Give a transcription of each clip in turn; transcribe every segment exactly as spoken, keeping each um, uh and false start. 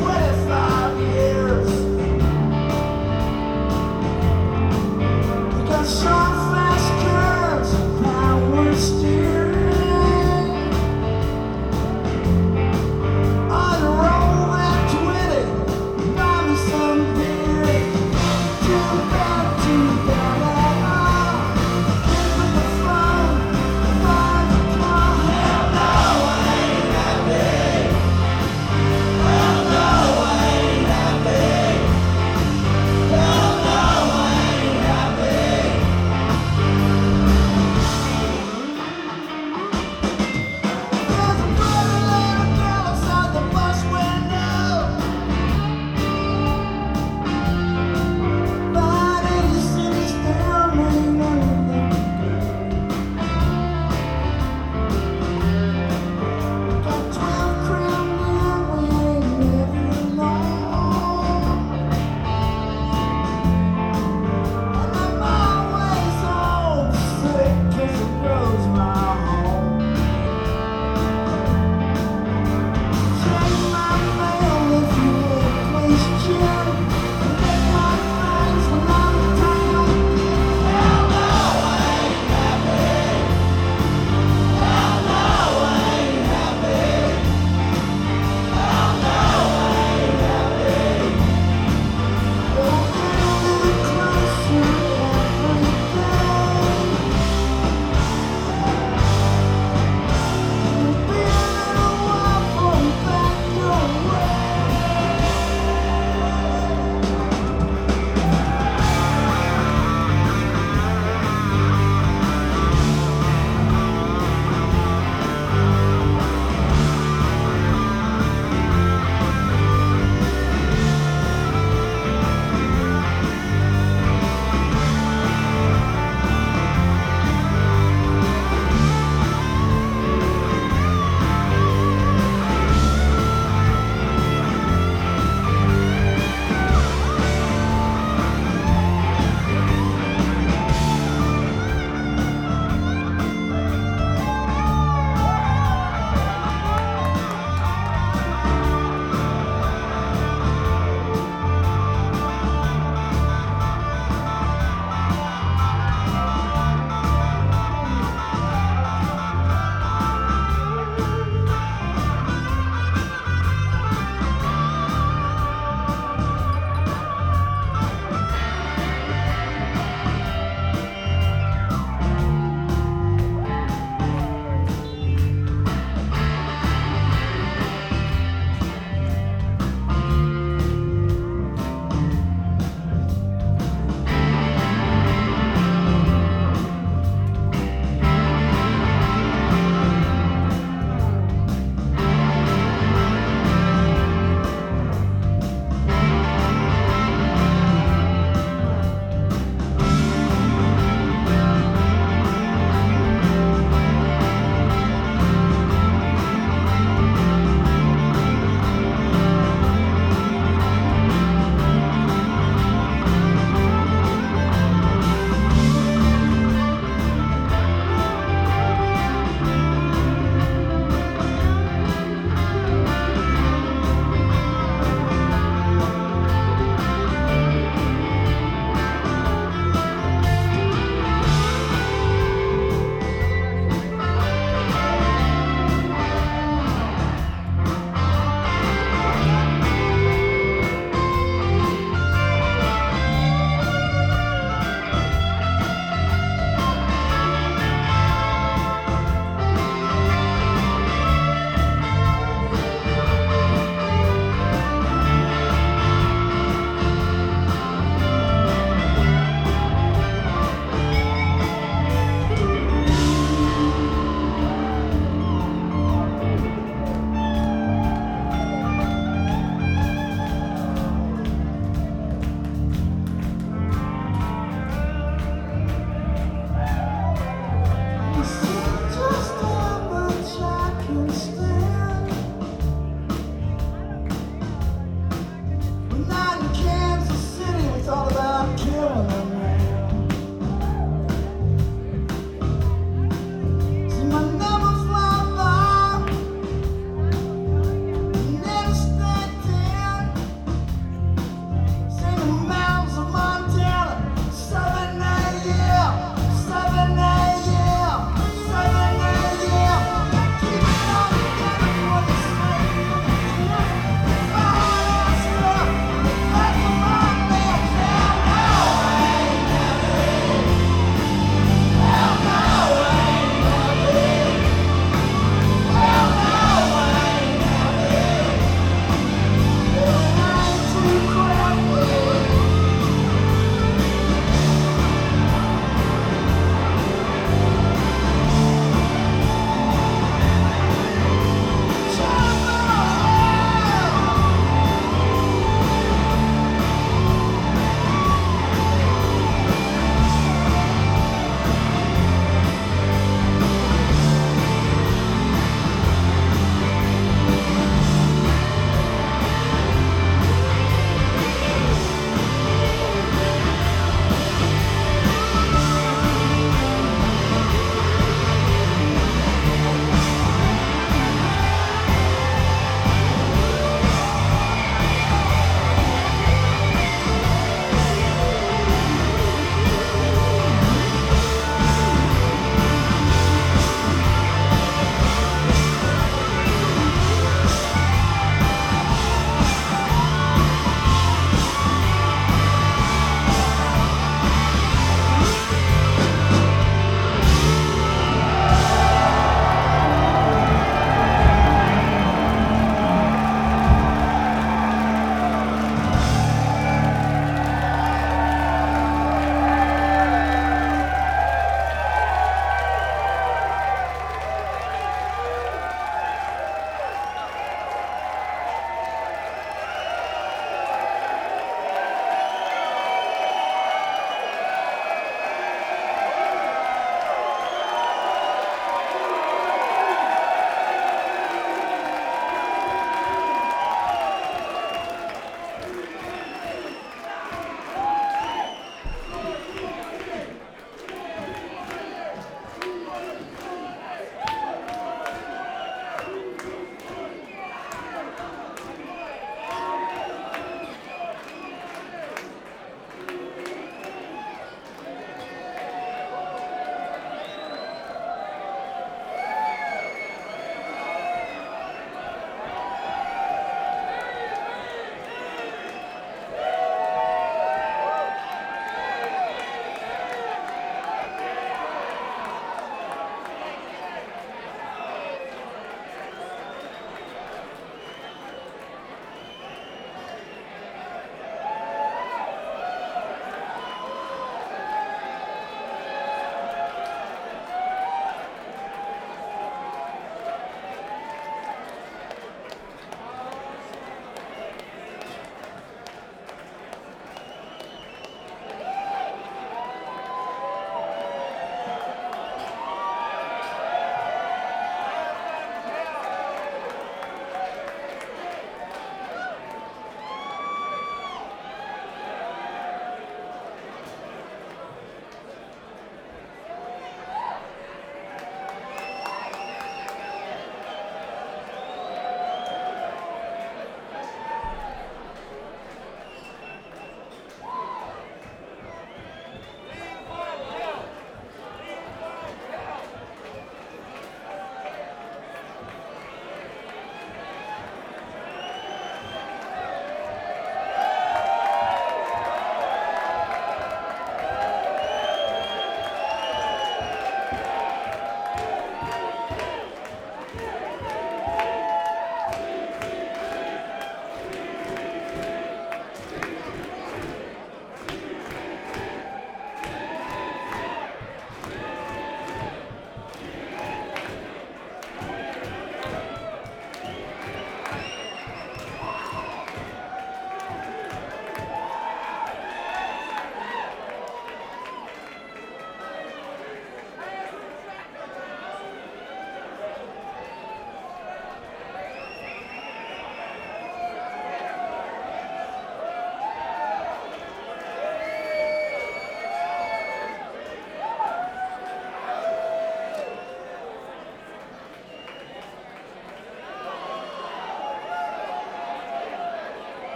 Hell no,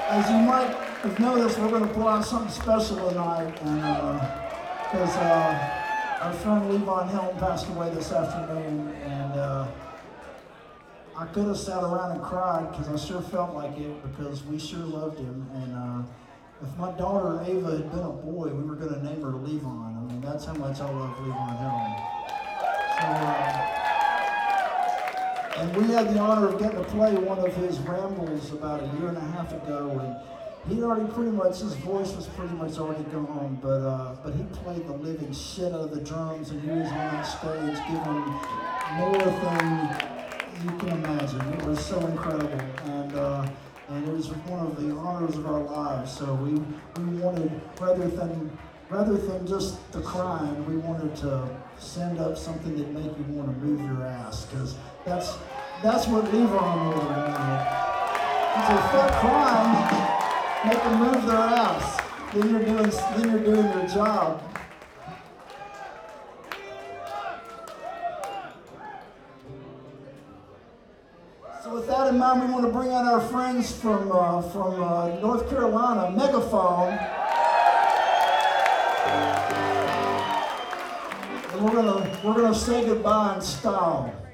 As you might have noticed, we're going to pull out something special tonight, and because uh, uh, our friend Levon Helm passed away this afternoon, and uh, I could have sat around and cried because I sure felt like it because we sure loved him. And uh, if my daughter Ava had been a boy, we were going to name her Levon. I mean, that's how much I love Levon Helm. So. Uh, And we had the honor of getting to play one of his rambles about a year and a half ago, and he'd already pretty much, his voice was pretty much already gone, but uh, but he played the living shit out of the drums, and he was on that stage giving more than you can imagine. It was so incredible, and uh, and it was one of the honors of our lives. So we we wanted, rather than rather than just the crying, we wanted to send up something that make you want to move your ass, because that's that's what Levon was. It's a fuck crying, make them move their ass. Then you're doing then you're doing your job. So with that in mind, we want to bring out our friends from uh, from uh, North Carolina, Megaphone. And we're gonna we're gonna say goodbye in style.